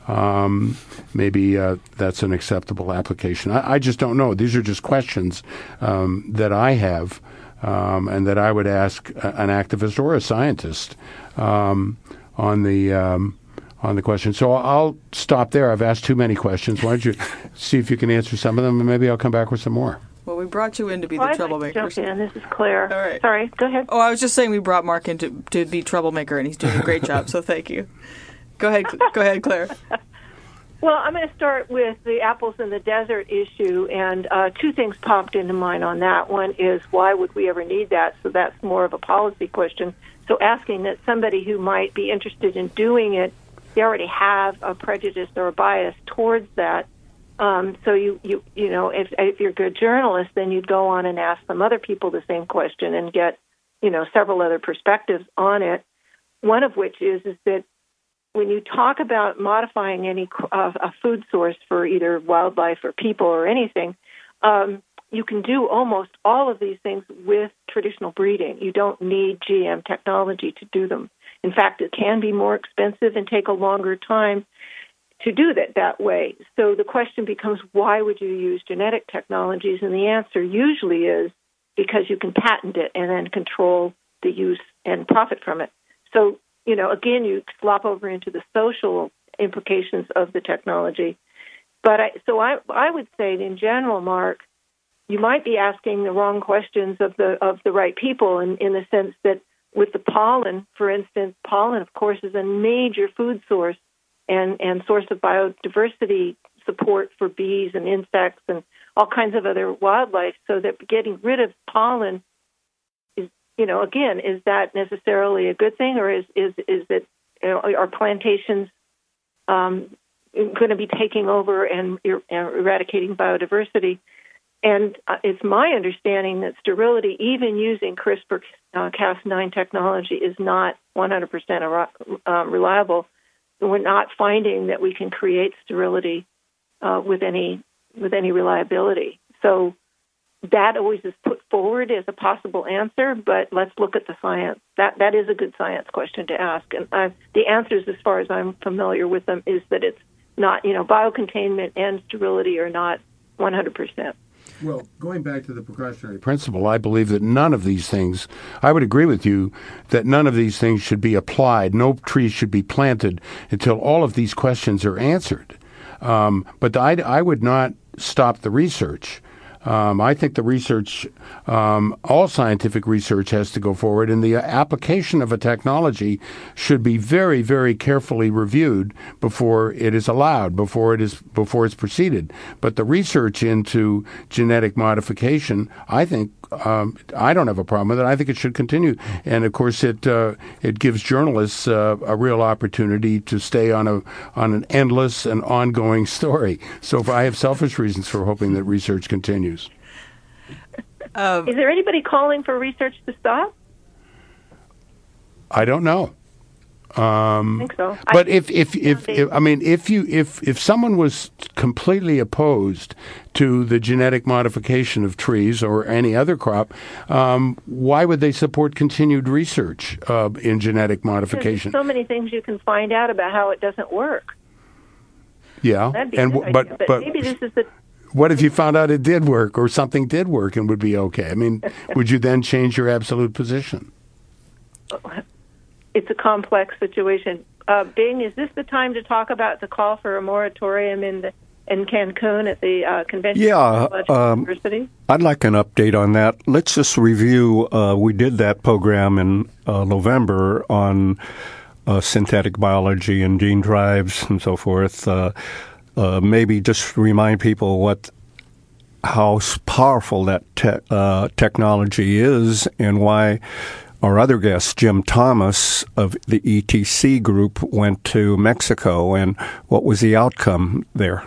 Um, maybe uh, that's an acceptable application. I, I just don't know. These are just questions um, that I have um, and that I would ask an activist or a scientist um, on the um, on the question. So I'll stop there. I've asked too many questions. Why don't you see if you can answer some of them, and maybe I'll come back with some more. Well, we brought you in to be well, the I'd troublemaker. Like to jump in. This is Claire. All right. Sorry, go ahead. Oh, I was just saying we brought Mark in to, to be troublemaker, and he's doing a great job, so thank you. Go ahead, go ahead, Claire. Well, I'm going to start with the apples in the desert issue, and uh, two things popped into mind on that. One is, why would we ever need that? So that's more of a policy question. So asking that somebody who might be interested in doing it, they already have a prejudice or a bias towards that. Um, so you, you, you know, if, if you're a good journalist, then you'd go on and ask some other people the same question and get, you know, several other perspectives on it. One of which is, is that when you talk about modifying any uh, a food source for either wildlife or people or anything, um, you can do almost all of these things with traditional breeding. You don't need G M technology to do them. In fact, it can be more expensive and take a longer time to do that that way. So the question becomes, why would you use genetic technologies? And the answer usually is because you can patent it and then control the use and profit from it. So, you know, again, you slop over into the social implications of the technology. But I, so I, I would say, in general, Mark, you might be asking the wrong questions of the of the right people, in, in the sense that with the pollen, for instance, pollen, of course, is a major food source and, and source of biodiversity support for bees and insects and all kinds of other wildlife, so that getting rid of pollen is, you know, again, is that necessarily a good thing, or is is is it, you know, are plantations um, going to be taking over and er- eradicating biodiversity? And uh, it's my understanding that sterility, even using CRISPR Cas nine technology, is not one hundred percent uh, reliable. We're not finding that we can create sterility uh, with any with any reliability. So that always is put forward as a possible answer, but let's look at the science. That that is a good science question to ask. And uh, the answers, as far as I'm familiar with them, is that it's not, you know, biocontainment and sterility are not one hundred percent. Well, going back to the precautionary principle, I believe that none of these things, I would agree with you, that none of these things should be applied. No trees should be planted until all of these questions are answered. Um, but I, I would not stop the research. Um, I think the research, um, all scientific research has to go forward, and the application of a technology should be very, very carefully reviewed before it is allowed, before it is before it's proceeded. But the research into genetic modification, I think, um, I don't have a problem with it. I think it should continue, and of course, it uh, it gives journalists uh, a real opportunity to stay on a on an endless and ongoing story. So, if I have selfish reasons for hoping that research continues. Um, Is there anybody calling for research to stop? I don't know. Um, I think so. But I, if, if, if, if, I mean, if you, if, if someone was completely opposed to the genetic modification of trees or any other crop, um, why would they support continued research uh, in genetic modification? There's so many things you can find out about how it doesn't work. Yeah, That'd be and good but, idea. but but maybe this is the. What if you found out it did work or something did work and would be okay? I mean, would you then change your absolute position? It's a complex situation. Uh, Bing, is this the time to talk about the call for a moratorium in the in Cancun at the uh, convention? Yeah, um, University? I'd like an update on that. Let's just review. Uh, we did that program in uh, November on uh, synthetic biology and gene drives and so forth. Uh, uh, maybe just remind people what how powerful that te- uh, technology is and why. Our other guest, Jim Thomas of the E T C group, went to Mexico, and what was the outcome there?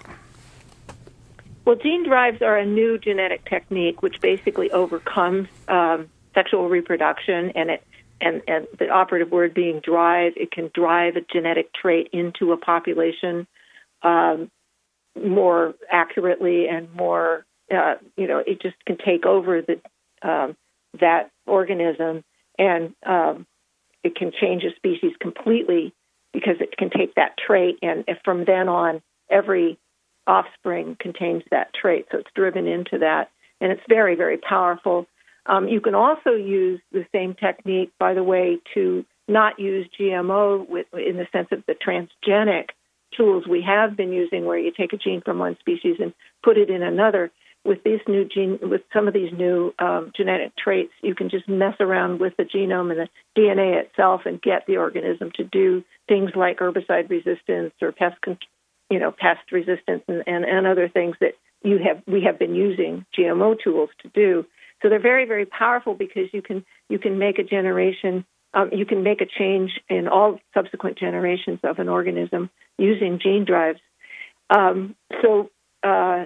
Well, gene drives are a new genetic technique which basically overcomes um, sexual reproduction, and it and, and the operative word being drive. It can drive a genetic trait into a population um, more accurately and more. Uh, you know, it just can take over the um, that organism. And um, it can change a species completely because it can take that trait, and if from then on, every offspring contains that trait, so it's driven into that, and it's very, very powerful. Um, you can also use the same technique, by the way, to not use G M O with, in the sense of the transgenic tools we have been using, where you take a gene from one species and put it in another. With these new gene, with some of these new um, genetic traits, you can just mess around with the genome and the D N A itself and get the organism to do things like herbicide resistance or pest, con- you know, pest resistance and, and, and other things that you have we have been using G M O tools to do. So they're very, very powerful because you can you can make a generation, um, you can make a change in all subsequent generations of an organism using gene drives. Um, so. Uh,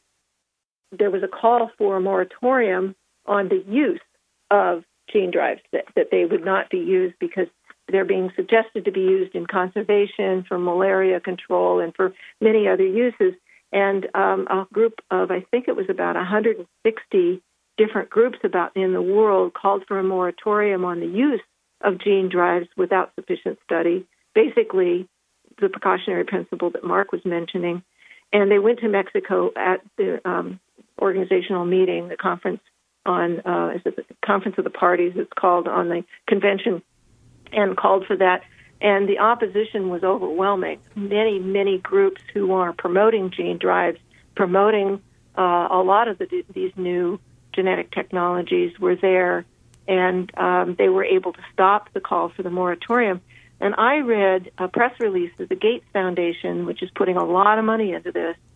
There was a call for a moratorium on the use of gene drives, that, that they would not be used because they're being suggested to be used in conservation, for malaria control, and for many other uses. And um, a group of, I think it was about one hundred sixty different groups about in the world called for a moratorium on the use of gene drives without sufficient study, basically the precautionary principle that Mark was mentioning. And they went to Mexico at the um, organizational meeting, the conference on uh, is it the Conference of the Parties, it's called, on the convention, and called for that. And the opposition was overwhelming. Many, many groups who are promoting gene drives, promoting uh, a lot of the, these new genetic technologies were there, and um, they were able to stop the call for the moratorium. And I read a press release of the Gates Foundation, which is putting a lot of money into this,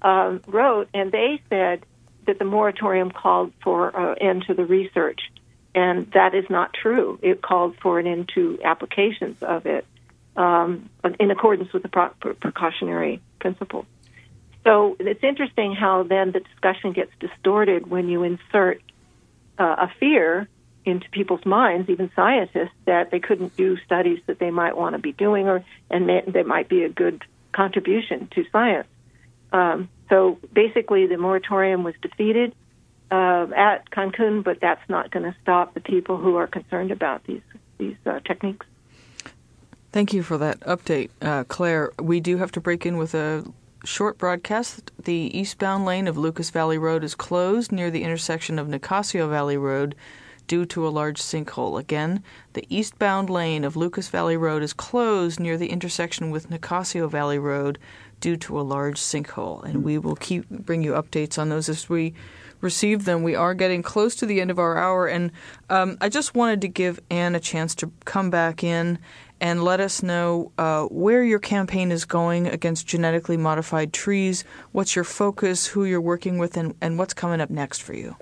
um, wrote, and they said that the moratorium called for an end to the research, and that is not true. It called for an end to applications of it um, in accordance with the pro- precautionary principles. So it's interesting how then the discussion gets distorted when you insert uh, a fear into people's minds, even scientists, that they couldn't do studies that they might want to be doing, or and they, they might be a good contribution to science. Um, so basically, the moratorium was defeated uh, at Cancun, but that's not going to stop the people who are concerned about these these uh, techniques. Thank you for that update, uh, Claire. We do have to break in with a short broadcast. The eastbound lane of Lucas Valley Road is closed near the intersection of Nicasio Valley Road due to a large sinkhole. Again, the eastbound lane of Lucas Valley Road is closed near the intersection with Nicasio Valley Road due to a large sinkhole. And we will keep bring you updates on those as we receive them. We are getting close to the end of our hour, and um, I just wanted to give Anne a chance to come back in and let us know uh, where your campaign is going against genetically modified trees, what's your focus, who you're working with, and, and what's coming up next for you.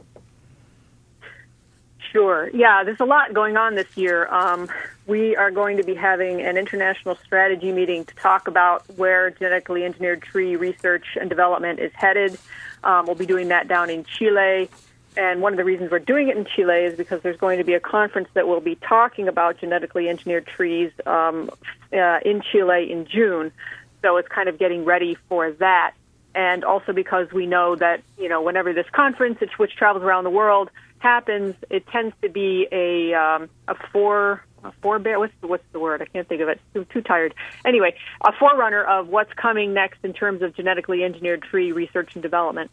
Sure. Yeah, there's a lot going on this year. Um, we are going to be having an international strategy meeting to talk about where genetically engineered tree research and development is headed. Um, we'll be doing that down in Chile. And one of the reasons we're doing it in Chile is because there's going to be a conference that will be talking about genetically engineered trees um, uh, in Chile in June. So it's kind of getting ready for that. And also because we know that, you know, whenever this conference, which travels around the world, happens, it tends to be a um, a four a forebear. What's the, what's the word? I can't think of it. Too, too tired. Anyway, a forerunner of what's coming next in terms of genetically engineered tree research and development.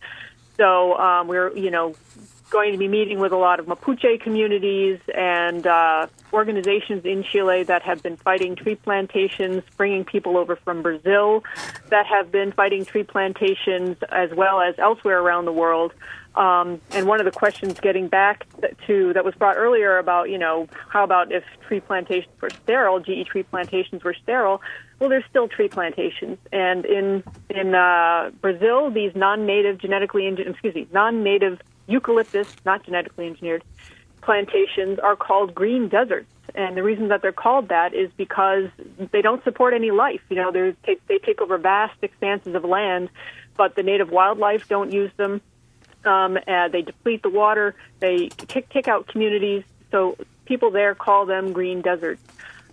So um, we're you know going to be meeting with a lot of Mapuche communities and uh, organizations in Chile that have been fighting tree plantations, bringing people over from Brazil that have been fighting tree plantations, as well as elsewhere around the world. Um, and one of the questions getting back to that was brought earlier about, you know, how about if tree plantations were sterile, G E tree plantations were sterile? Well, there's still tree plantations. And in in uh, Brazil, these non-native genetically engineered, excuse me, non-native eucalyptus, not genetically engineered, plantations are called green deserts. And the reason that they're called that is because they don't support any life. You know, they they take over vast expanses of land, but the native wildlife don't use them. Um, uh, they deplete the water. They kick, kick out communities. So people there call them green deserts.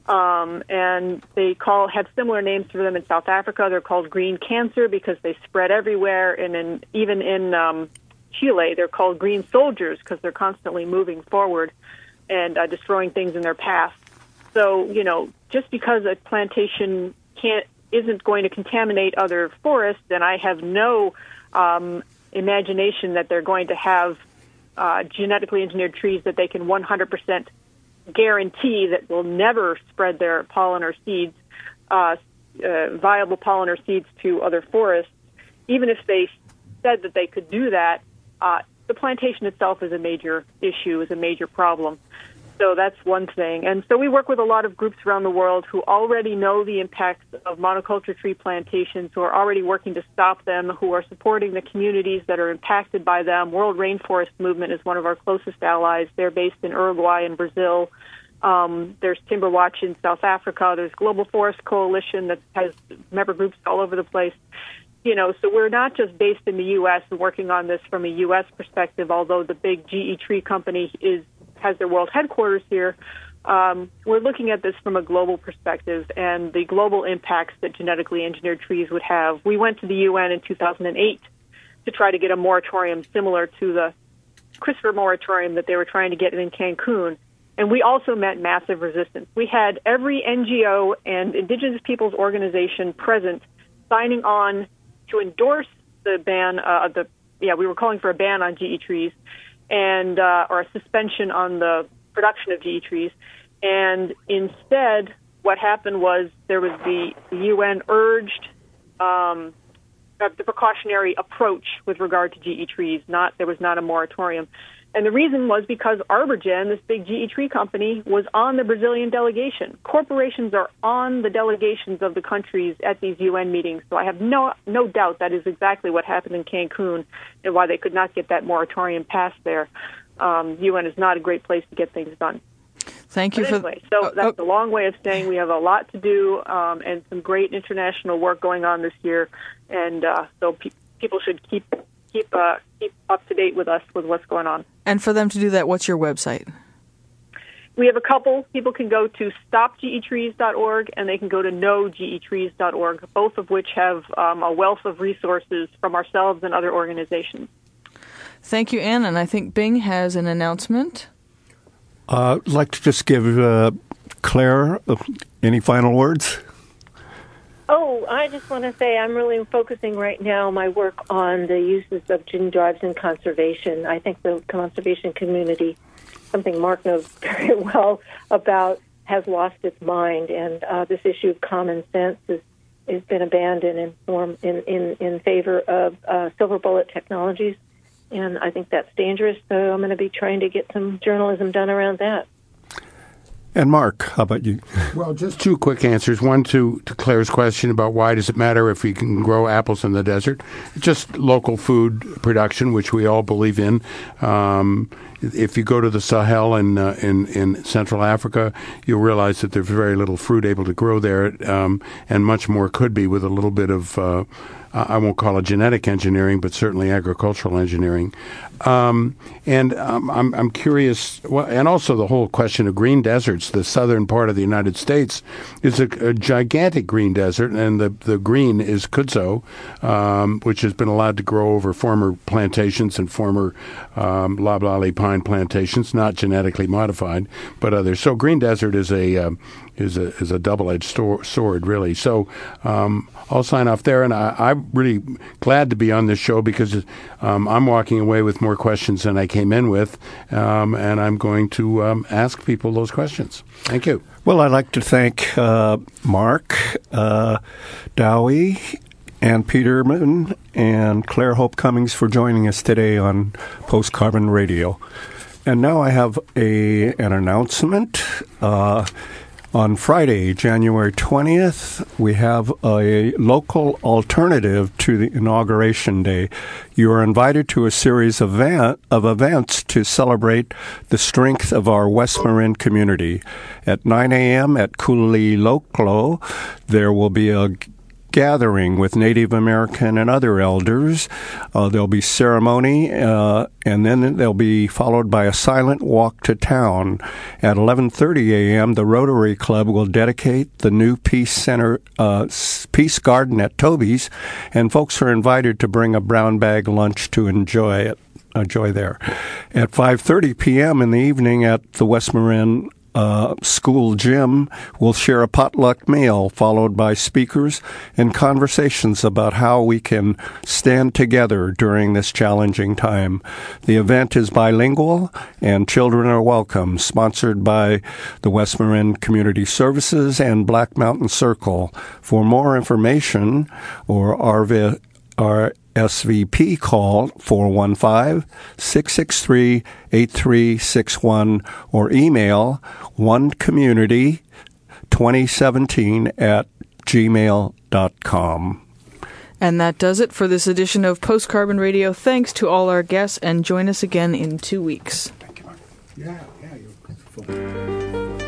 Um, and they call have similar names for them in South Africa. They're called green cancer because they spread everywhere. And in, even in um, Chile, they're called green soldiers because they're constantly moving forward and uh, destroying things in their path. So, you know, just because a plantation can't isn't going to contaminate other forests, then I have no um, imagination that they're going to have uh, genetically engineered trees that they can one hundred percent guarantee that will never spread their pollen or seeds, uh, uh, viable pollen or seeds to other forests. Even if they said that they could do that, uh, the plantation itself is a major issue, is a major problem. So that's one thing. And so we work with a lot of groups around the world who already know the impacts of monoculture tree plantations, who are already working to stop them, who are supporting the communities that are impacted by them. World Rainforest Movement is one of our closest allies. They're based in Uruguay and Brazil. Um, there's Timber Watch in South Africa. There's Global Forest Coalition that has member groups all over the place. You know, so we're not just based in the U S and working on this from a U S perspective, although the big G E Tree company is has their world headquarters here. Um, we're looking at this from a global perspective and the global impacts that genetically engineered trees would have. We went to the U N in two thousand eight to try to get a moratorium similar to the CRISPR moratorium that they were trying to get in Cancun, and we also met massive resistance. We had every N G O and indigenous peoples organization present signing on to endorse the ban, uh, the yeah, we were calling for a ban on G E trees, and uh, or a suspension on the production of G E trees. And instead, what happened was there was the, the U N urged um, the precautionary approach with regard to G E trees. Not there was not a moratorium, And the reason was because Arborgen, this big G E tree company, was on the Brazilian delegation. Corporations are on the delegations of the countries at these U N meetings, so I have no no doubt that is exactly what happened in Cancun and why they could not get that moratorium passed there. Um, U N is not a great place to get things done. Thank you but for anyway, so uh, that's uh, a long way of saying we have a lot to do um, and some great international work going on this year, and uh, so pe- people should keep keep uh, keep up to date with us with what's going on. And for them to do that, what's your website? We have a couple. People can go to stop G E trees dot org and they can go to no G E trees dot org, both of which have um, a wealth of resources from ourselves and other organizations. Thank you, Ann. And I think Bing has an announcement. Uh, I'd like to just give uh, Claire uh, any final words. Oh, I just want to say I'm really focusing right now my work on the uses of gene drives in conservation. I think the conservation community, something Mark knows very well about, has lost its mind, and uh, this issue of common sense is, has been abandoned in, form, in, in, in favor of uh, silver bullet technologies, and I think that's dangerous, so I'm going to be trying to get some journalism done around that. And Mark, how about you? Well, just two quick answers. One to, to Claire's question about why does it matter if we can grow apples in the desert. Just local food production, which we all believe in. Um, if you go to the Sahel in, uh, in in Central Africa, you'll realize that there's very little fruit able to grow there, um, and much more could be with a little bit of, uh, I won't call it genetic engineering, but certainly agricultural engineering. Um, and um, I'm, I'm curious, well, and also the whole question of green deserts. The southern part of the United States is a, a gigantic green desert, and the, the green is kudzu, um, which has been allowed to grow over former plantations and former um, loblolly pine plantations, not genetically modified, but others. So green desert is a um, is a is a double-edged sto- sword, really. So um, I'll sign off there, and I, I'm really glad to be on this show because um, I'm walking away with more questions than I came in with, um, and I'm going to um, ask people those questions. Thank you. Well, I'd like to thank uh, Mark uh, Dowie, Ann Peterman, and Claire Hope Cummings for joining us today on Post Carbon Radio. And now I have a an announcement. Uh, On Friday, January twentieth, we have a local alternative to the Inauguration Day. You are invited to a series of, event, of events to celebrate the strength of our West Marin community. At nine a.m. at Kuliloklo, there will be a gathering with Native American and other elders. Uh, there'll be ceremony, uh, and then they'll be followed by a silent walk to town. At eleven thirty a.m., the Rotary Club will dedicate the new Peace Center, uh, Peace Garden at Toby's, and folks are invited to bring a brown bag lunch to enjoy it. Enjoy there. At five thirty p.m. in the evening at the West Marin Uh, school gym, will share a potluck meal followed by speakers and conversations about how we can stand together during this challenging time. The event is bilingual and children are welcome, sponsored by the West Marin Community Services and Black Mountain Circle. For more information or R V, R S V P, call four one five, six six three, eight three six one or email one community twenty seventeen at gmail dot com. And that does it for this edition of Post Carbon Radio. Thanks to all our guests, and join us again in two weeks. Thank you, Mark. Yeah, yeah, you're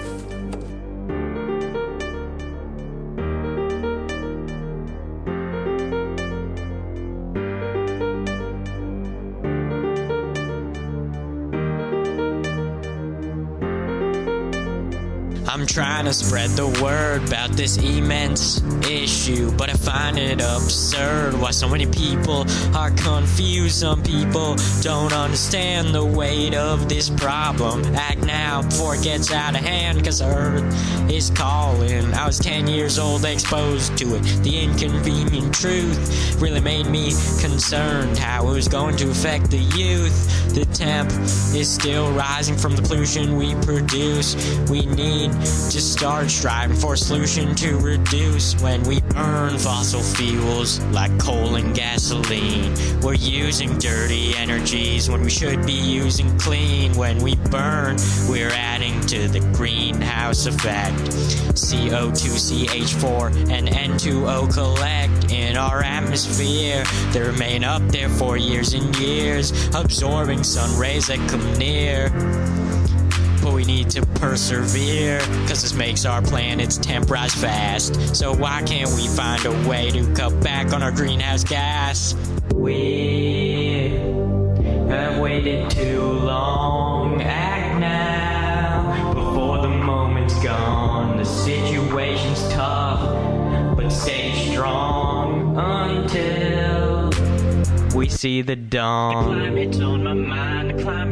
I'm trying to spread the word about this immense issue, but I find it absurd why so many people are confused. Some people don't understand the weight of this problem. Act now before it gets out of hand, cause Earth is calling. I was ten years old, exposed to it. The inconvenient truth really made me concerned how it was going to affect the youth. The temp is still rising from the pollution we produce. We need to start striving for a solution to reduce when we burn fossil fuels like coal and gasoline. We're using dirty energies when we should be using clean. When we burn, we're adding to the greenhouse effect. C O two, C H four, and N two O collect in our atmosphere. They remain up there for years and years, absorbing sun rays that come near. But we need to persevere, cause this makes our planet's temp rise fast. So why can't we find a way to cut back on our greenhouse gas? We have waited too long. Act now, before the moment's gone. The situation's tough, but stay strong until we see the dawn. The climate's on my mind, the climate